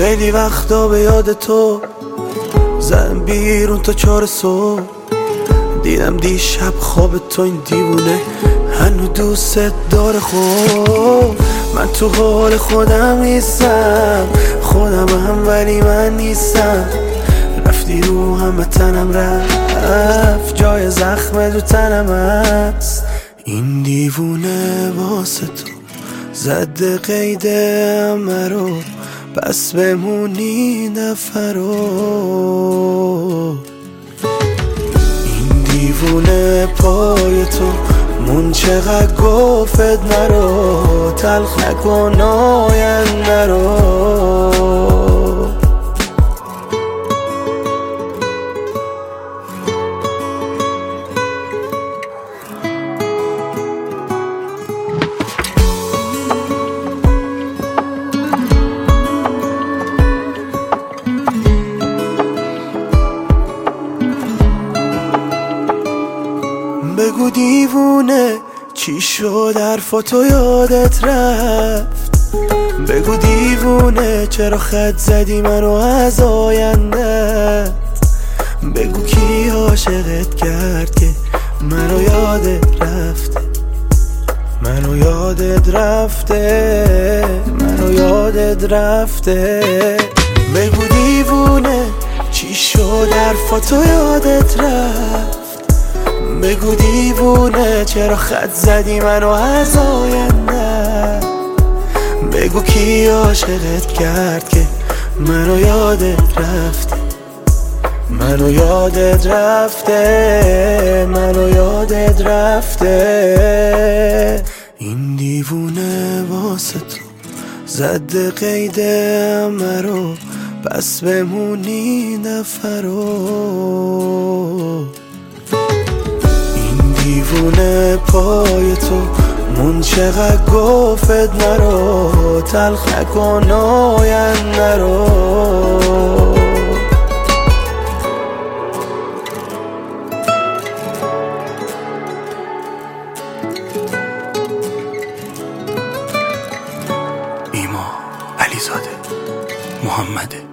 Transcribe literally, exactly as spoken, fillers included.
خیلی وقتا به یاد تو زدم بیرون تا چهار صبح، دیدم دیشب خواب تو این دیوونه هنو دوست داره. خب من تو حال خودم نیستم، خودم هم ولی من نیستم. رفتی رو همه تنم رفت، جای زخم دو تنم هست. این دیوونه واسه تو زده قیده مرو، بس بمونی نفرو. این دیوونه پای تو مون چقدر گفت نرو، تلخ نکن آینده رو. بگو دیوونه چی شد حرفاتو یادت رفت. بگو دیوونه چرا خط زدی منو از آینده. بگو کی عاشقت کرد که منو یادت رفته، منو یادت رفته، منو یادت رفته. بگو دیوونه چی شد حرفاتو یادت رفت. بگو دیوونه چرا خط زدی منو از آینده. بگو کی عاشقت کرد که منو یادت رفته، منو یادت رفته، منو یادت رفته. این دیوونه واسه تو زده قیده مرو، بس بمونی نفرو. دیوونه پای تو مون چقدر گفت نرو، تلخ نکن آینده رو. ایما علیزاده محمده